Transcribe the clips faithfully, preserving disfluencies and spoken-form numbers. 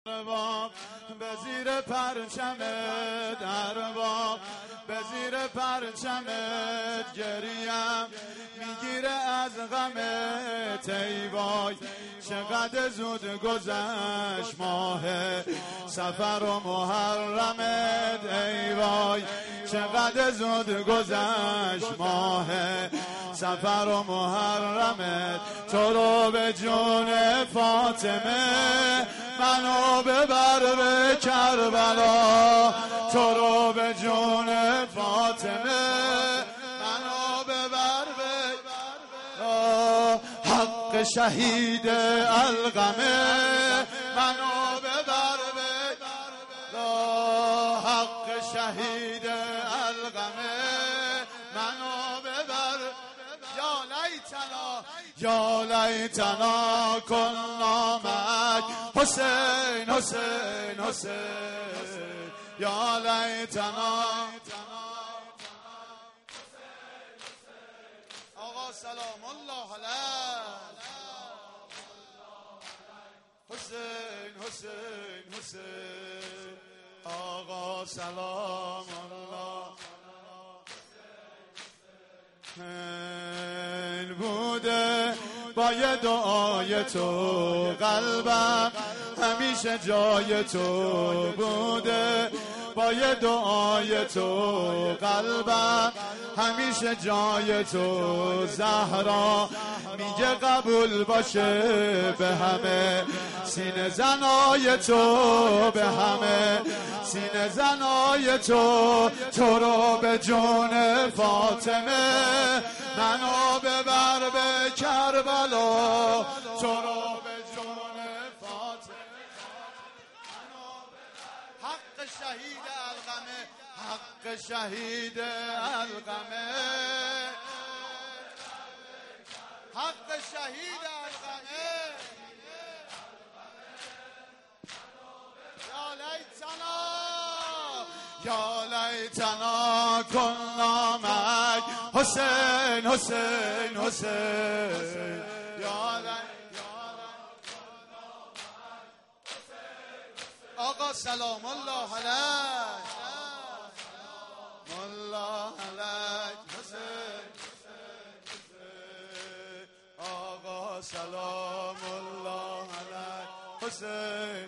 ارباب به زیر پرچمت، ارباب به زیر پرچمت گریم میگیره از غمت. ای وای چقدر زود گذشت ماه صفر و محرمت. ای وای چقدر زود گذشت ماه صفر و محرمت. تو رو به جون فاطمه منو ببر به کربلا. تو رو به جون فاطمه منو ببر به حق شهید القمه. منو ببر به حق شهید القمه. منو ببر یا لیتنا یا لیتنا کنا معک. حسین حسین حسین یا لیتنا. آقا سلام الله علیه. حسین حسین حسین آقا سلام الله بوده با یه دعای تو قلبم همیشه جای تو بوده. با یه دعای تو قلبم همیشه جای تو. زهرا میگه قبول باشه به همه سینه زنای تو، به همه سینه زنای تو. تو رو به جون فاطمه منو ببر به کربلا. تو رو به جون فاطمه حق شهید القمه. حق شهید القمه. حق شهید القمه. یا لیتنا یا لیتنا کنا معک. حسین حسین حسین یا لیتنا. آقا سلام الله علیه. الله علیه حسین. آقا سلام الله علیه حسین.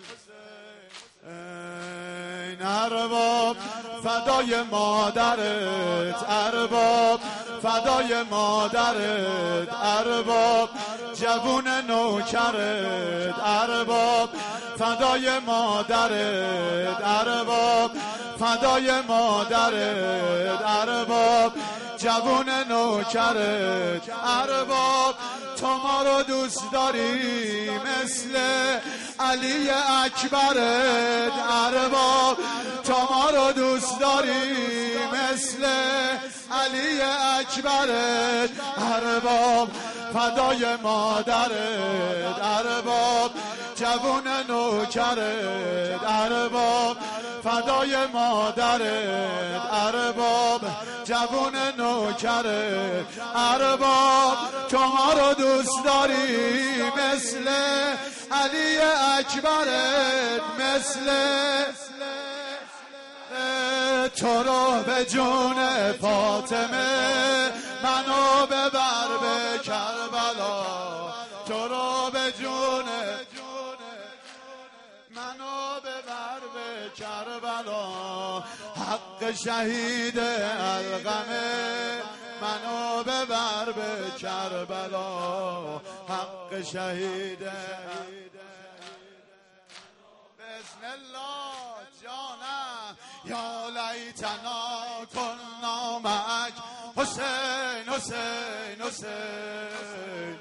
این ارباب فدای مادرت، ارباب فدای مادرت، ارباب جوون نوکرت، ارباب فدای مادرت، ارباب فدای مادرت، ارباب جوون نوکرت. ارباب تو ما رو دوست داری مثل علی اکبرت. ارباب تو ما رو دوست داری مثل علی اکبرت. ارباب فدای مادرت، ارباب جوون نوکرت، ارباب فدای مادرت، ارباب جوون نوکرت. ارباب تو ما رو دوست داری مثل علی اکبرت، مثل تو رو به جون فاطمه منو ببر به کربلا. تو رو به جون منو ببر به کربلا. حق شهید القمه منو ببر به کربلا. حق شهید بسم الله جانم یا لیتنا کنا معک. حسین حسین حسین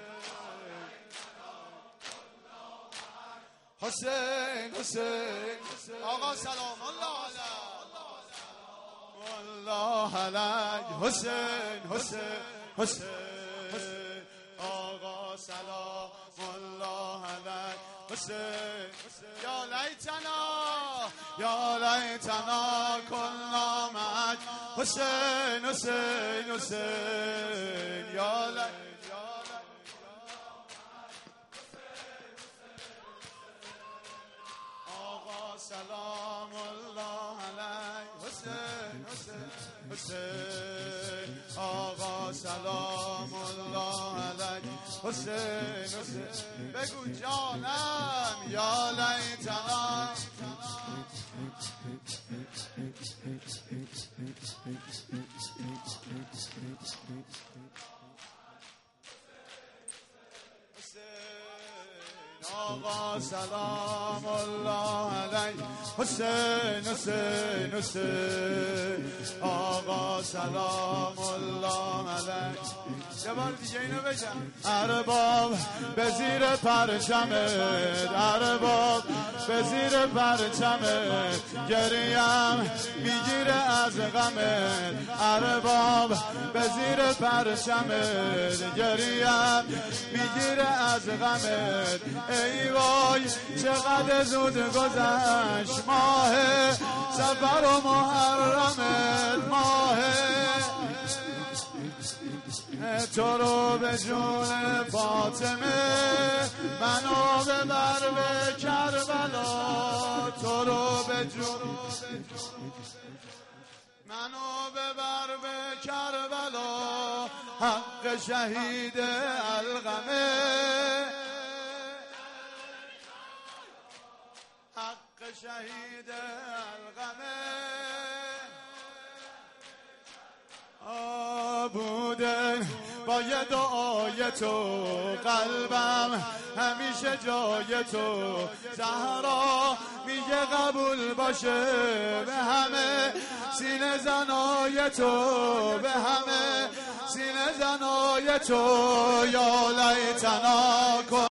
حسین حسین آقا سلام الله علیه. الله علیه حسین حسین حسین آقا سلام الله علیه حسین. یا لیتنا یا لیتنا کنا معک. حسین حسین حسین یا لیتنا. سلام الله علیه حسین حسین حسین آقا سلام الله علیه حسین حسین بگو جانم یا لیتنا آقا سلام الله علیه حسین حسین حسین آقا سلام الله علیه. یه بار دیگه اینو بگم ارباب به زیر پرچمت ارباب به زیر پرچمت گریم میگیره از غمت ارباب به زیر پرچمت گریم میگیره از غمت ای وای چقدر زود گذشت ماه سفر و محرمت ماه تو رو به جون فاطمه منو ببر به کربلا تو رو به جون منو ببر به کربلا حق شهید القمه حق شهید القمه بودن با یه دعای تو قلبم همیشه جای تو زهرا میگه قبول باشه به همه سینه زنای تو به همه سینه زنای تو یا لیتنا کن